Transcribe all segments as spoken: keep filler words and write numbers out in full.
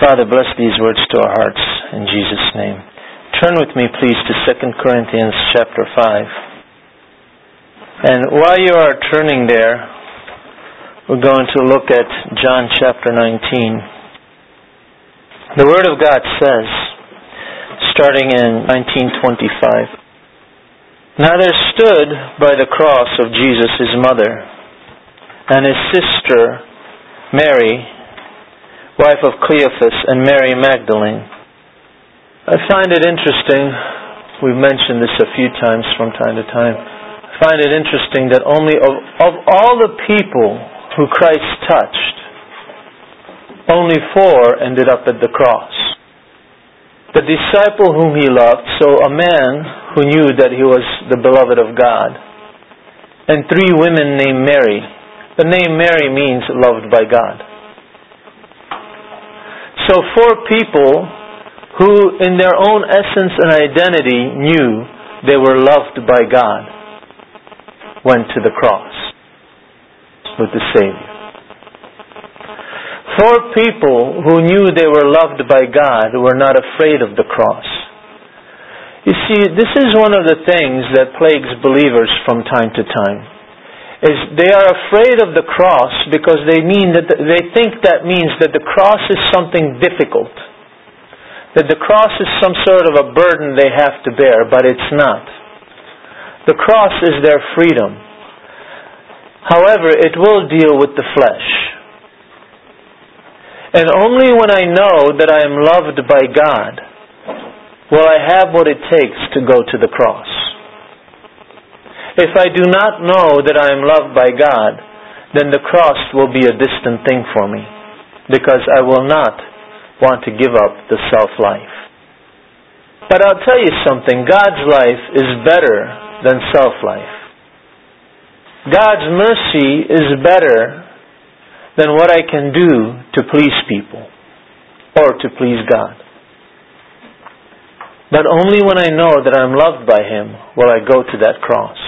Father, bless these words to our hearts in Jesus' name. Turn with me, please, to Second Corinthians chapter five. And while you are turning there, we're going to look at John chapter nineteen. The Word of God says, starting in nineteen twenty-five, "Now there stood by the cross of Jesus his mother, and his sister Mary, wife of Cleophas, and Mary Magdalene." I find it interesting, we've mentioned this a few times from time to time, I find it interesting that only of, of all the people who Christ touched, only four ended up at the cross. The disciple whom he loved, so a man who knew that he was the beloved of God, and three women named Mary. The name Mary means loved by God. So four people who in their own essence and identity knew they were loved by God went to the cross with the Savior. Four people who knew they were loved by God were not afraid of the cross. You see, this is one of the things that plagues believers from time to time. Is they are afraid of the cross because they mean that the, they think that means that the cross is something difficult, that the cross is some sort of a burden they have to bear, but it's not. The cross is their freedom. However, it will deal with the flesh. And only when I know that I am loved by God will I have what it takes to go to the cross. If I do not know that I am loved by God, then the cross will be a distant thing for me, because I will not want to give up the self-life. But I'll tell you something, God's life is better than self-life. God's mercy is better than what I can do to please people or to please God. But only when I know that I'm loved by Him will I go to that cross.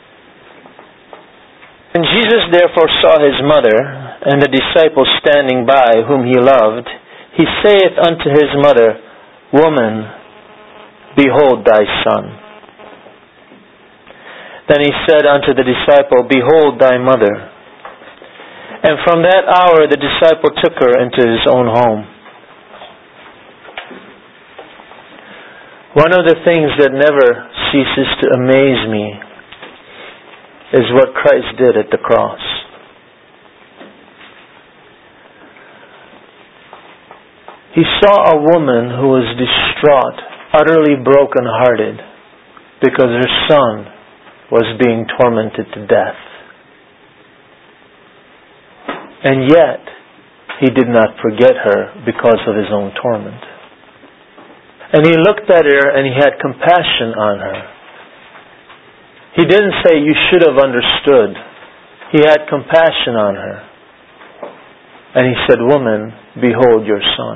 When Jesus therefore saw his mother and the disciple standing by whom he loved, he saith unto his mother, Woman, behold thy son. Then he said unto the disciple, Behold thy mother. And from that hour the disciple took her into his own home. One of the things that never ceases to amaze me is what Christ did at the cross. He saw a woman who was distraught, utterly broken-hearted, because her son was being tormented to death. And yet, He did not forget her because of His own torment. And He looked at her and He had compassion on her. He didn't say, you should have understood. He had compassion on her. And He said, Woman, behold your son.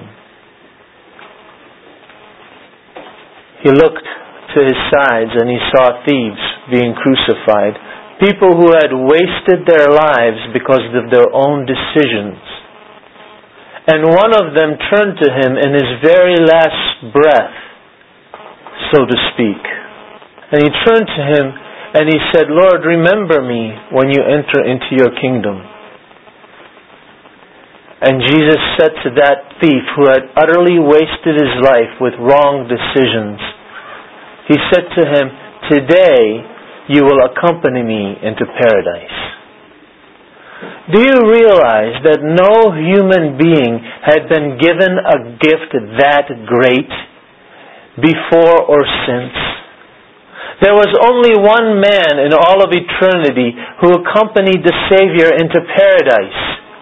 He looked to his sides and he saw thieves being crucified. People who had wasted their lives because of their own decisions. And one of them turned to Him in his very last breath, so to speak. And he turned to Him and he said, Lord, remember me when you enter into your kingdom. And Jesus said to that thief who had utterly wasted his life with wrong decisions, He said to him, Today you will accompany me into paradise. Do you realize that no human being had been given a gift that great before or since? There was only one man in all of eternity who accompanied the Savior into paradise.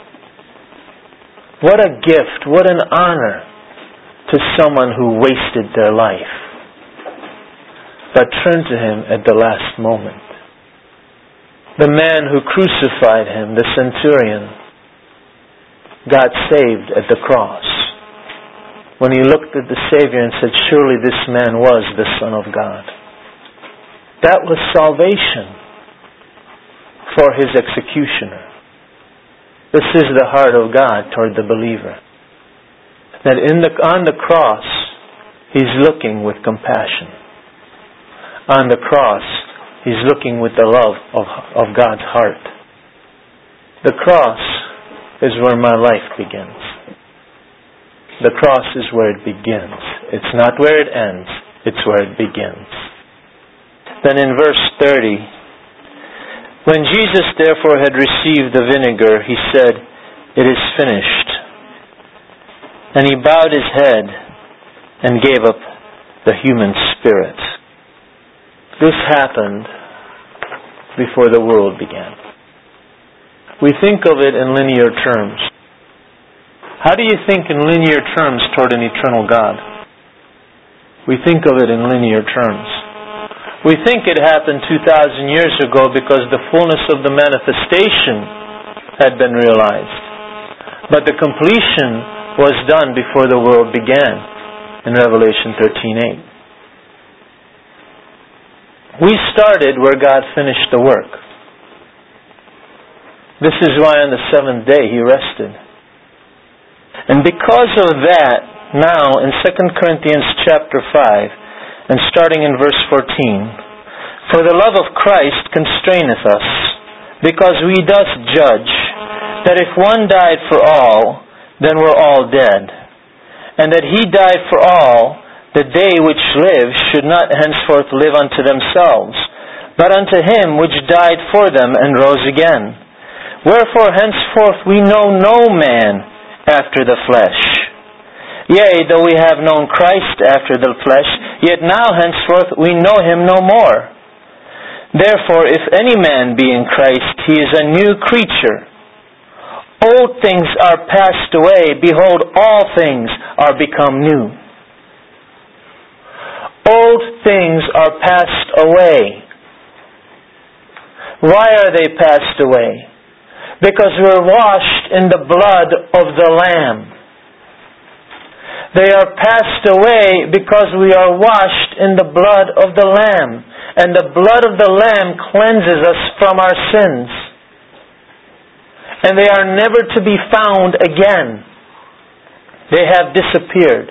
What a gift, what an honor to someone who wasted their life, but turned to Him at the last moment. The man who crucified Him, the centurion, got saved at the cross when he looked at the Savior and said, Surely this man was the Son of God. That was salvation for his executioner. This is the heart of God toward the believer. that in the, on the cross, He's looking with compassion. On the cross, He's looking with the love of, of God's heart. The cross is where my life begins. The cross is where it begins. It's not where it ends. It's where it begins. Then in verse thirty, when Jesus therefore had received the vinegar, He said, "It is finished." And He bowed His head and gave up the human spirit. This happened before the world began. We think of it in linear terms. How do you think in linear terms toward an eternal God? We think of it in linear terms. We think it happened two thousand years ago because the fullness of the manifestation had been realized. But the completion was done before the world began in Revelation thirteen eight. We started where God finished the work. This is why on the seventh day He rested. And because of that, now in Second Corinthians chapter five, and starting in verse fourteen, "For the love of Christ constraineth us, because we thus judge, that if one died for all, then we're all dead. And that He died for all, that they which live should not henceforth live unto themselves, but unto Him which died for them and rose again. Wherefore henceforth we know no man after the flesh. Yea, though we have known Christ after the flesh, yet now henceforth we know Him no more. Therefore, if any man be in Christ, he is a new creature. Old things are passed away. Behold, all things are become new." Old things are passed away. Why are they passed away? Because we're washed in the blood of the Lamb. They are passed away because we are washed in the blood of the Lamb. And the blood of the Lamb cleanses us from our sins. And they are never to be found again. They have disappeared.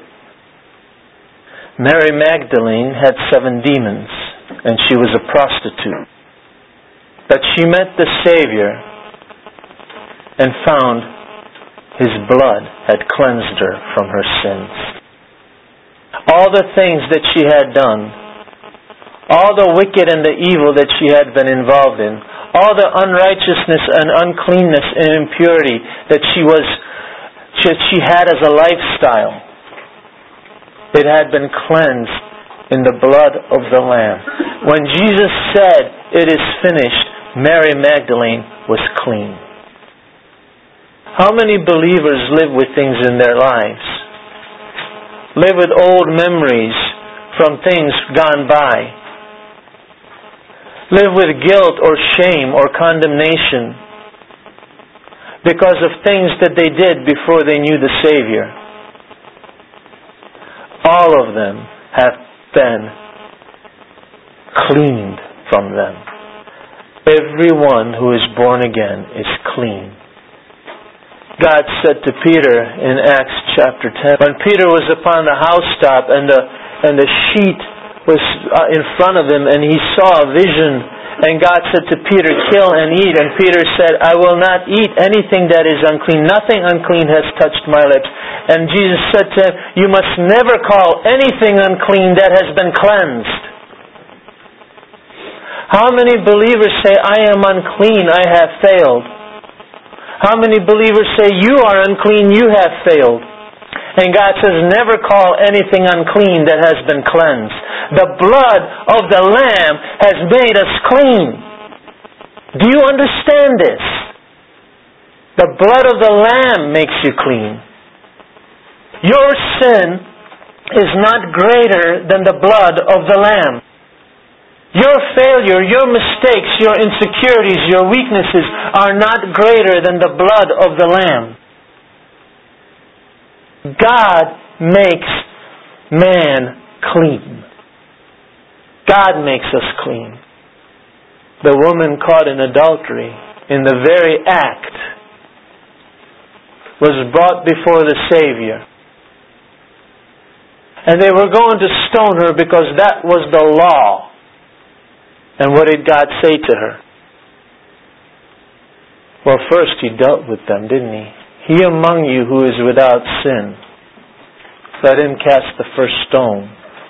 Mary Magdalene had seven demons, and she was a prostitute. But she met the Savior and found His blood had cleansed her from her sins. All the things that she had done, all the wicked and the evil that she had been involved in, all the unrighteousness and uncleanness and impurity that she was, that she had as a lifestyle, it had been cleansed in the blood of the Lamb. When Jesus said, "It is finished," Mary Magdalene was clean. How many believers live with things in their lives? Live with old memories from things gone by. Live with guilt or shame or condemnation because of things that they did before they knew the Savior. All of them have been cleaned from them. Everyone who is born again is clean. God said to Peter in Acts chapter ten, when Peter was upon the housetop and the and the sheet was in front of him and he saw a vision, and God said to Peter, "Kill and eat." And Peter said, "I will not eat anything that is unclean. Nothing unclean has touched my lips." And Jesus said to him, "You must never call anything unclean that has been cleansed." How many believers say, "I am unclean, I have failed"? How many believers say, "You are unclean, you have failed"? And God says, never call anything unclean that has been cleansed. The blood of the Lamb has made us clean. Do you understand this? The blood of the Lamb makes you clean. Your sin is not greater than the blood of the Lamb. Your failure, your mistakes, your insecurities, your weaknesses are not greater than the blood of the Lamb. God makes man clean. God makes us clean. The woman caught in adultery, in the very act, was brought before the Savior. And they were going to stone her because that was the law. And what did God say to her? Well, first He dealt with them, didn't He? He among you who is without sin, let him cast the first stone.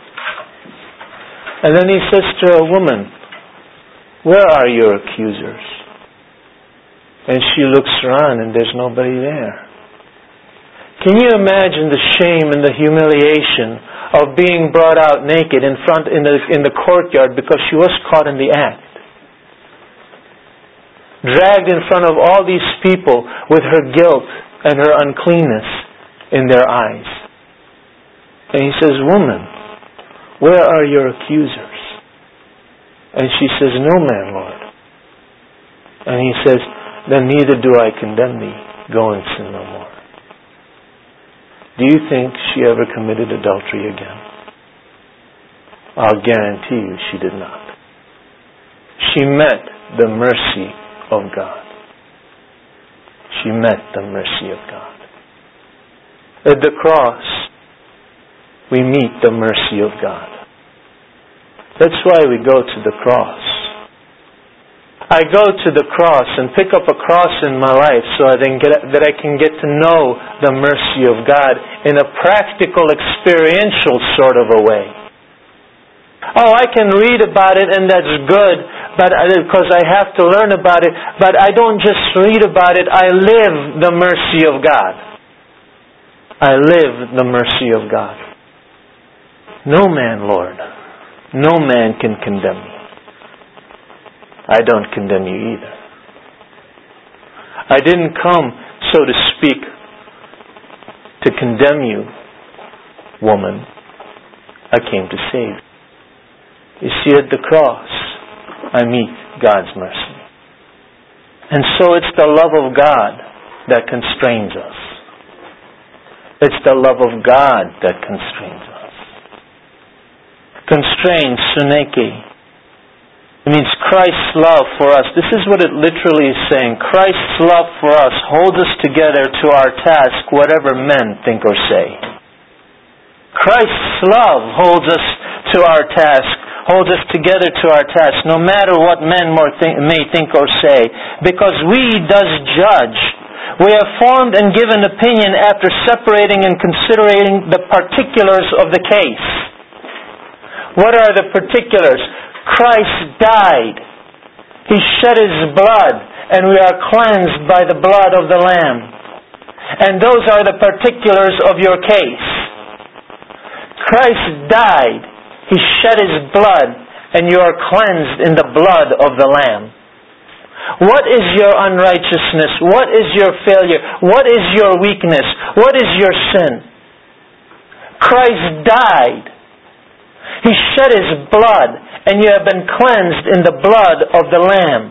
And then He says to a woman, where are your accusers? And she looks around and there's nobody there. Can you imagine the shame and the humiliation of being brought out naked in front in the in the courtyard because she was caught in the act? Dragged in front of all these people with her guilt and her uncleanness in their eyes. And He says, woman, where are your accusers? And she says, no man, Lord. And He says, then neither do I condemn thee. Go and sin no more. Do you think she ever committed adultery again? I'll guarantee you she did not. She met the mercy of God. She met the mercy of God. At the cross, we meet the mercy of God. That's why we go to the cross. I go to the cross and pick up a cross in my life so I then get, that I can get to know the mercy of God in a practical, experiential sort of a way. Oh, I can read about it and that's good, but because I have to learn about it. But I don't just read about it. I live the mercy of God. I live the mercy of God. No man, Lord, no man can condemn me. I don't condemn you either. I didn't come, so to speak, to condemn you, woman. I came to save you. You see, at the cross, I meet God's mercy. And so it's the love of God that constrains us. It's the love of God that constrains us. Constrains, suneke. It means Christ's love for us. This is what it literally is saying. Christ's love for us holds us together to our task, whatever men think or say. Christ's love holds us to our task, holds us together to our task, no matter what men may think or say, because we does judge. We have formed and given opinion after separating and considering the particulars of the case. What are the particulars? Christ died. He shed His blood, and we are cleansed by the blood of the Lamb. And those are the particulars of your case. Christ died. He shed His blood, and you are cleansed in the blood of the Lamb. What is your unrighteousness? What is your failure? What is your weakness? What is your sin? Christ died. He shed His blood, and you have been cleansed in the blood of the Lamb.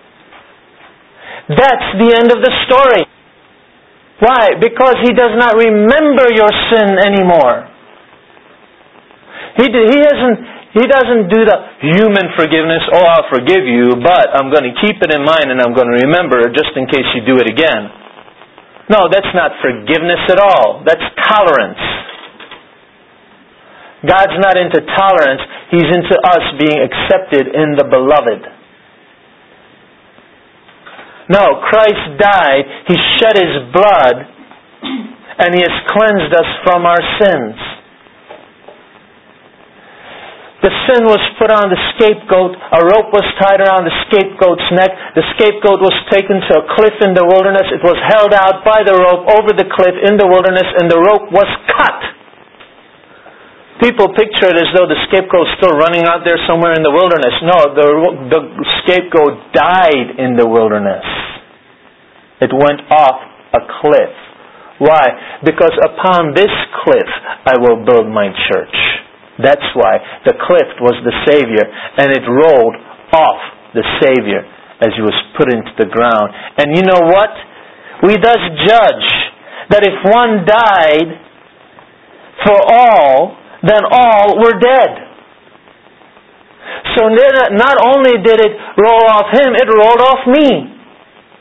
That's the end of the story. Why? Because He does not remember your sin anymore. He, he, doesn't, he doesn't do the human forgiveness. Oh, I'll forgive you, but I'm going to keep it in mind and I'm going to remember it just in case you do it again. No, that's not forgiveness at all. That's tolerance. God's not into tolerance. He's into us being accepted in the beloved. No, Christ died. He shed His blood, and He has cleansed us from our sins. The sin was put on the scapegoat. A rope was tied around the scapegoat's neck. The scapegoat was taken to a cliff in the wilderness. It was held out by the rope over the cliff in the wilderness, and the rope was cut. People picture it as though the scapegoat is still running out there somewhere in the wilderness. No, the, the scapegoat died in the wilderness. It went off a cliff. Why? Because upon this cliff I will build my church. That's why. The cliff was the Savior, and it rolled off the Savior as He was put into the ground. And you know what? We thus judge that if one died for all, then all were dead. So not only did it roll off Him, it rolled off me.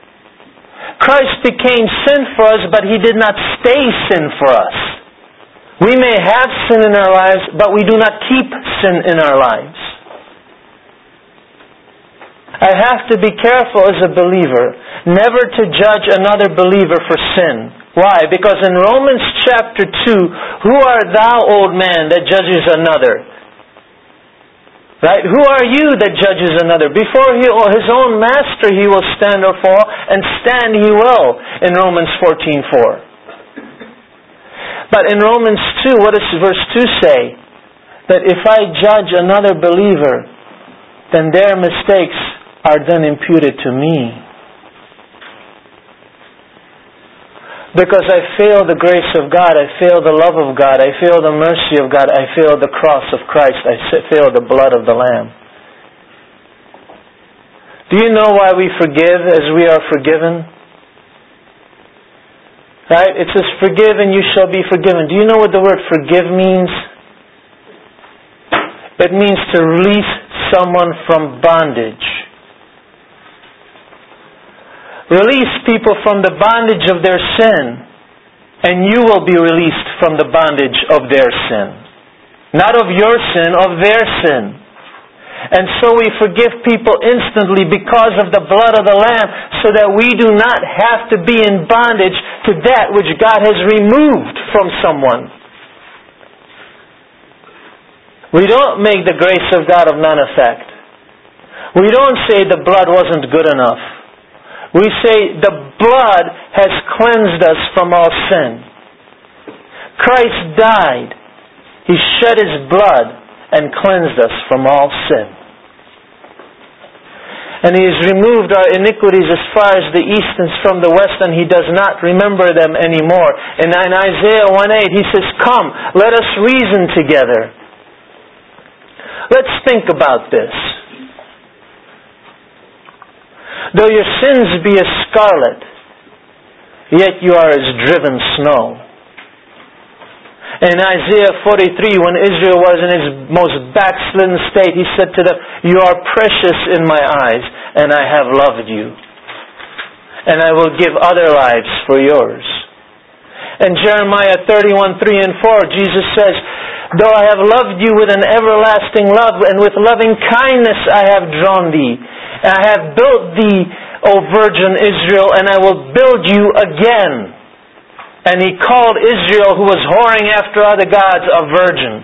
Christ became sin for us, but He did not stay sin for us. We may have sin in our lives, but we do not keep sin in our lives. I have to be careful as a believer never to judge another believer for sin. Why? Because in Romans chapter two, who art thou, old man, that judges another? Right? Who are you that judges another? Before he, his own master he will stand or fall, and stand he will, in Romans fourteen four. But in Romans two, what does verse two say? That if I judge another believer, then their mistakes are then imputed to me. Because I fail the grace of God, I fail the love of God, I fail the mercy of God, I fail the cross of Christ, I fail the blood of the Lamb. Do you know why we forgive as we are forgiven? Right? It says, forgive and you shall be forgiven. Do you know what the word forgive means? It means to release someone from bondage. Release people from the bondage of their sin, and you will be released from the bondage of their sin. Not of your sin, of their sin. And so we forgive people instantly because of the blood of the Lamb, so that we do not have to be in bondage to that which God has removed from someone. We don't make the grace of God of none effect. We don't say the blood wasn't good enough. We say the blood has cleansed us from all sin. Christ died. He shed His blood and cleansed us from all sin. And He has removed our iniquities as far as the east is from the west, and He does not remember them anymore. And in Isaiah one eight, He says, come, let us reason together. Let's think about this. Though your sins be as scarlet, yet you are as driven snow. In Isaiah forty-three, when Israel was in his most backslidden state, He said to them, you are precious in my eyes, and I have loved you. And I will give other lives for yours. In Jeremiah thirty-one three and four, Jesus says, though I have loved you with an everlasting love, and with loving kindness I have drawn thee. I have built thee, O virgin Israel, and I will build you again. And He called Israel, who was whoring after other gods, a virgin.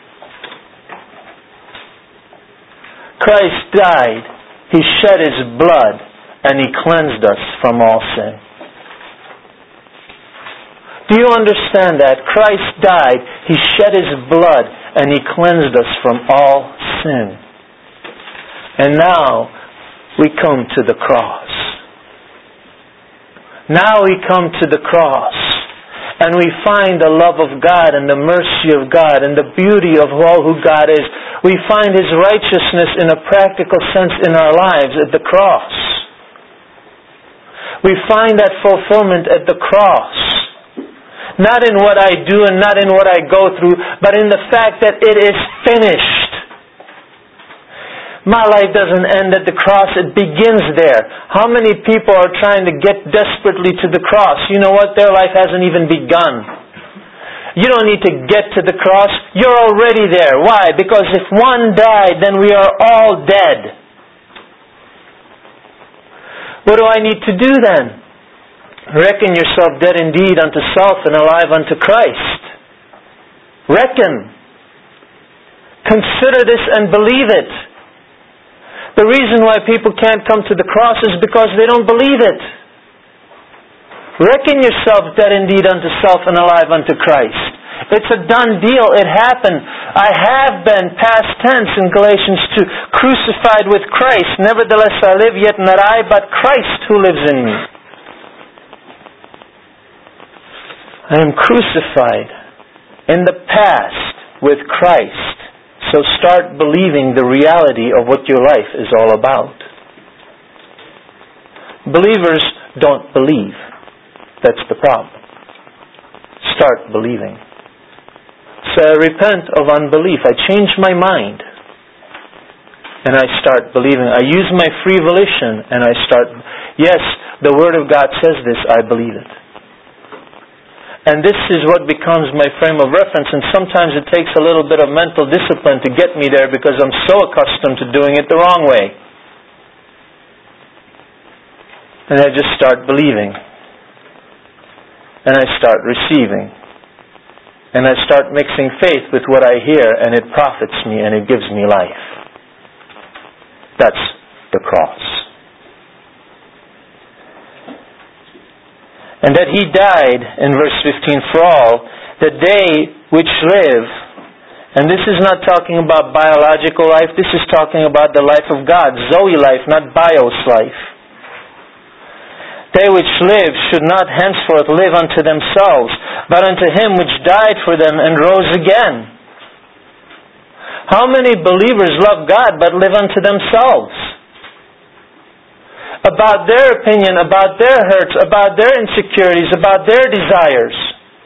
Christ died. He shed His blood, and He cleansed us from all sin. Do you understand that? Christ died. He shed His blood, and He cleansed us from all sin. And now we come to the cross. Now we come to the cross, and we find the love of God and the mercy of God and the beauty of all who God is. We find His righteousness in a practical sense in our lives at the cross. We find that fulfillment at the cross. Not in what I do and not in what I go through, but in the fact that it is finished. My life doesn't end at the cross, it begins there. How many people are trying to get desperately to the cross? You know what? Their life hasn't even begun. You don't need to get to the cross. You're already there. Why? Because if one died, then we are all dead. What do I need to do then? Reckon yourself dead indeed unto self and alive unto Christ. Reckon. Consider this and believe it. The reason why people can't come to the cross is because they don't believe it. Reckon yourself dead indeed unto self and alive unto Christ. It's a done deal. It happened. I have been, past tense in Galatians two, crucified with Christ. Nevertheless I live, yet not I, but Christ who lives in me. I am crucified in the past with Christ. So start believing the reality of what your life is all about. Believers don't believe. That's the problem. Start believing. So I repent of unbelief. I change my mind. And I start believing. I use my free volition and I start, yes, the Word of God says this, I believe it. And this is what becomes my frame of reference. And sometimes it takes a little bit of mental discipline to get me there because I'm so accustomed to doing it the wrong way. And I just start believing. And I start receiving. And I start mixing faith with what I hear, and it profits me and it gives me life. That's the cross. And that He died, in verse fifteen, for all, that they which live, and this is not talking about biological life, this is talking about the life of God, Zoe life, not bios life. They which live should not henceforth live unto themselves, but unto Him which died for them and rose again. How many believers love God but live unto themselves? About their opinion, about their hurts, about their insecurities, about their desires.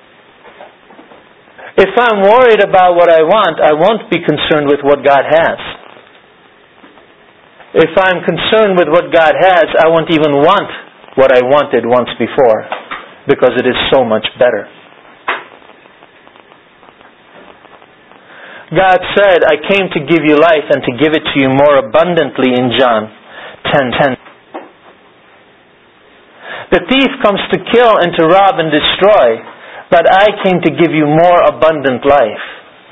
If I'm worried about what I want, I won't be concerned with what God has. If I'm concerned with what God has, I won't even want what I wanted once before, because it is so much better. God said, I came to give you life and to give it to you more abundantly in John ten ten. The thief comes to kill and to rob and destroy, but I came to give you more abundant life.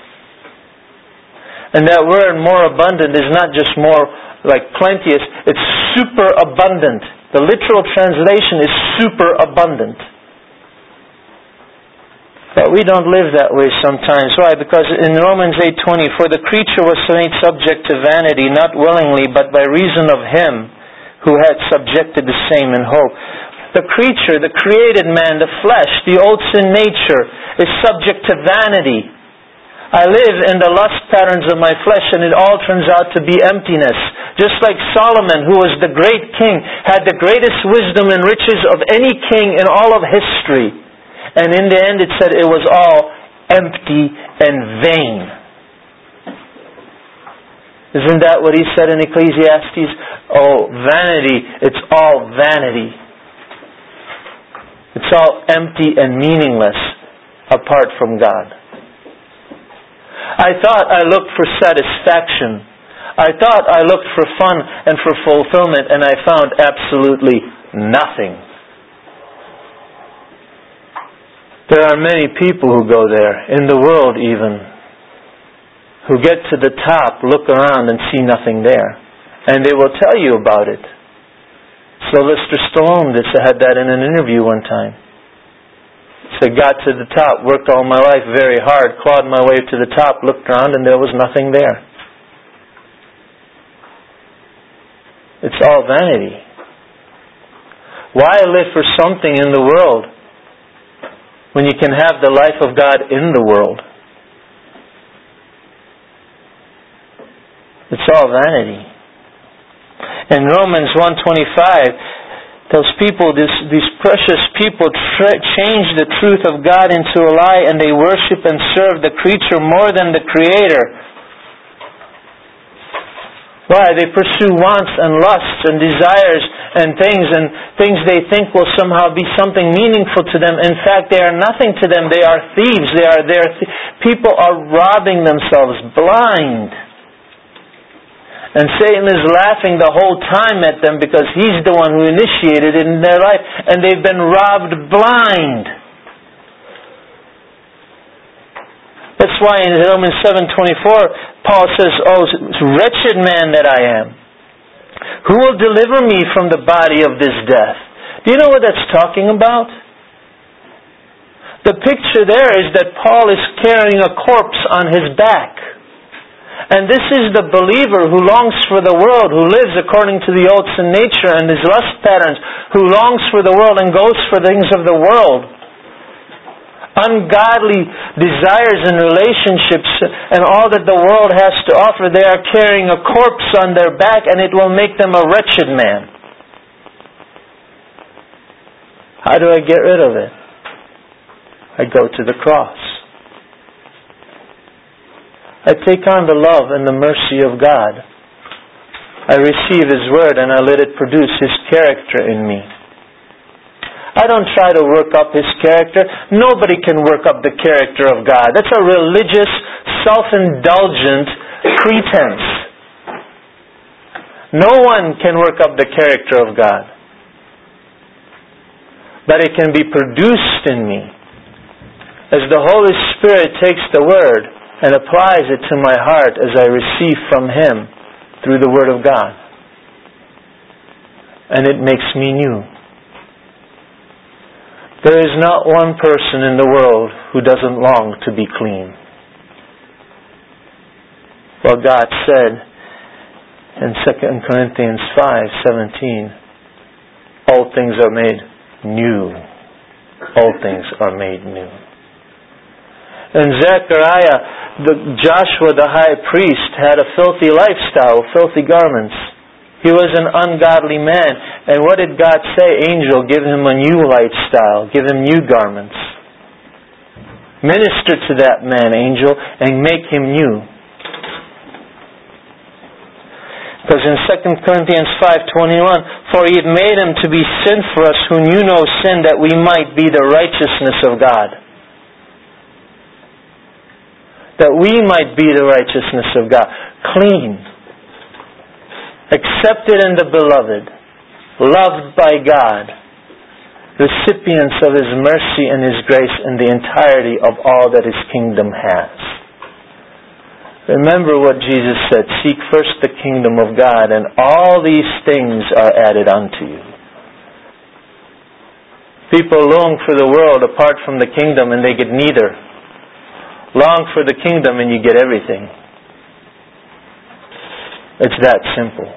And that word more abundant is not just more like plenteous, it's super abundant. The literal translation is super abundant. But we don't live that way sometimes. Why? Because in Romans eight twenty, for the creature was made subject to vanity, not willingly, but by reason of Him who had subjected the same in hope. The creature, the created man, the flesh, the old sin nature, is subject to vanity. I live in the lust patterns of my flesh, and it all turns out to be emptiness. Just like Solomon, who was the great king, had the greatest wisdom and riches of any king in all of history. And in the end it said it was all empty and vain. Isn't that what he said in Ecclesiastes? Oh, vanity, it's all vanity. It's all empty and meaningless apart from God. I thought I looked for satisfaction. I thought I looked for fun and for fulfillment, and I found absolutely nothing. There are many people who go there, in the world even, who get to the top, look around and see nothing there. And they will tell you about it. Sylvester Stallone just had that in an interview one time. So got to the top, worked all my life very hard, clawed my way to the top, looked around, and there was nothing there. It's all vanity. Why live for something in the world when you can have the life of God in the world? It's all vanity. In Romans one twenty-five, those people, this, these precious people, tra- change the truth of God into a lie, and they worship and serve the creature more than the Creator. Why? They pursue wants and lusts and desires and things, and things they think will somehow be something meaningful to them. In fact, they are nothing to them. They are thieves. They are there. Th- people are robbing themselves blind. And Satan is laughing the whole time at them because he's the one who initiated it in their life. And they've been robbed blind. That's why in Romans seven twenty-four, Paul says, oh, wretched man that I am, who will deliver me from the body of this death? Do you know what that's talking about? The picture there is that Paul is carrying a corpse on his back. And this is the believer who longs for the world, who lives according to the old sin nature and his lust patterns, who longs for the world and goes for things of the world. Ungodly desires and relationships and all that the world has to offer, they are carrying a corpse on their back, and it will make them a wretched man. How do I get rid of it? I go to the cross. I take on the love and the mercy of God. I receive His Word and I let it produce His character in me. I don't try to work up His character. Nobody can work up the character of God. That's a religious, self-indulgent pretense. No one can work up the character of God. But it can be produced in me as the Holy Spirit takes the Word and applies it to my heart as I receive from Him through the Word of God. And it makes me new. There is not one person in the world who doesn't long to be clean. Well, God said in Second Corinthians five seventeen, all things are made new. All things are made new. And Zechariah, the, Joshua the high priest, had a filthy lifestyle, filthy garments. He was an ungodly man. And what did God say? Angel, give him a new lifestyle. Give him new garments. Minister to that man, angel, and make him new. Because in Second Corinthians five twenty-one, for He had made Him to be sin for us who knew no sin, that we might be the righteousness of God. That we might be the righteousness of God. Clean. Accepted in the Beloved. Loved by God. Recipients of His mercy and His grace in the entirety of all that His kingdom has. Remember what Jesus said, seek first the kingdom of God, and all these things are added unto you. People long for the world apart from the kingdom, and they get neither. Long for the kingdom, and you get everything. It's that simple.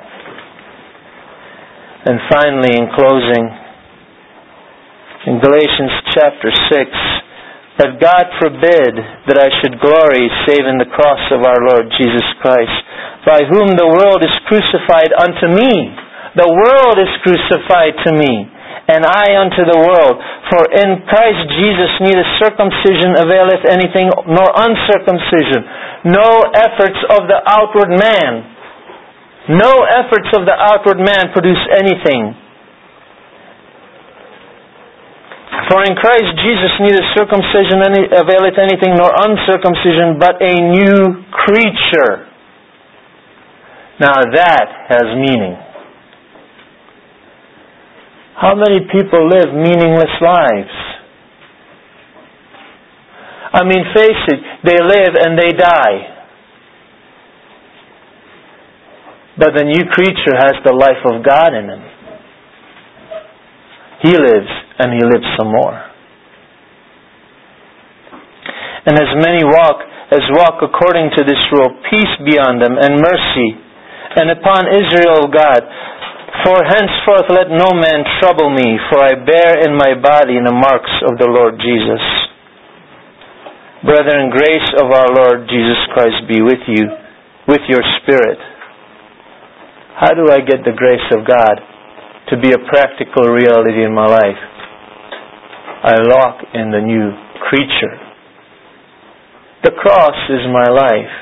And finally, in closing, in Galatians chapter six, that God forbid that I should glory save in the cross of our Lord Jesus Christ, by whom the world is crucified unto me. The world is crucified to me, and I unto the world. For in Christ Jesus neither circumcision availeth anything, nor uncircumcision. No efforts of the outward man. No efforts of the outward man produce anything. For in Christ Jesus neither circumcision any, availeth anything, nor uncircumcision, but a new creature. Now that has meaning. How many people live meaningless lives? I mean, face it, they live and they die. But the new creature has the life of God in him. He lives, and he lives some more. And as many walk, as walk according to this rule, peace be on them, and mercy, and upon Israel of God. For henceforth let no man trouble me, for I bear in my body the marks of the Lord Jesus. Brethren, grace of our Lord Jesus Christ be with you, with your spirit. How do I get the grace of God to be a practical reality in my life? I walk in the new creature. The cross is my life.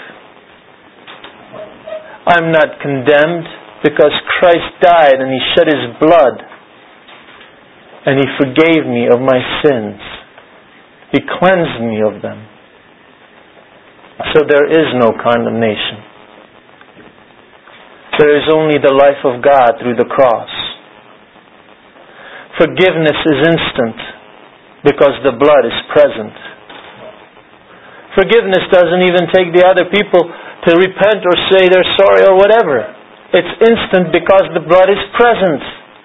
I'm not condemned because Christ died and He shed His blood and He forgave me of my sins. He cleansed me of them. So there is no condemnation. There is only the life of God through the cross. Forgiveness is instant because the blood is present. Forgiveness doesn't even take the other people to repent or say they're sorry or whatever. It's instant because the blood is present.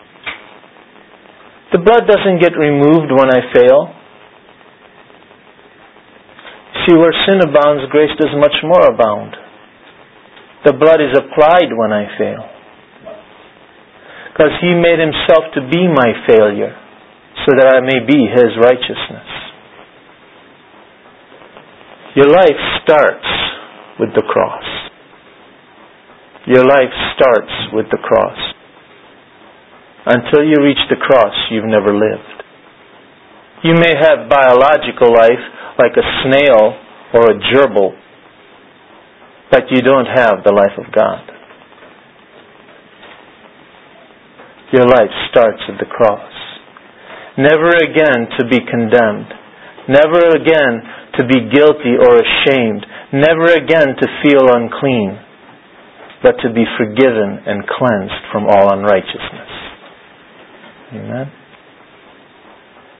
The blood doesn't get removed when I fail. See, where sin abounds, grace does much more abound. The blood is applied when I fail. Because He made Himself to be my failure, so that I may be His righteousness. Your life starts with the cross. Your life starts with the cross. Until you reach the cross, you've never lived. You may have biological life, like a snail or a gerbil, but you don't have the life of God. Your life starts at the cross. never again to be condemned, never again to be guilty or ashamed, never again to feel unclean, but to be forgiven and cleansed from all unrighteousness. Amen.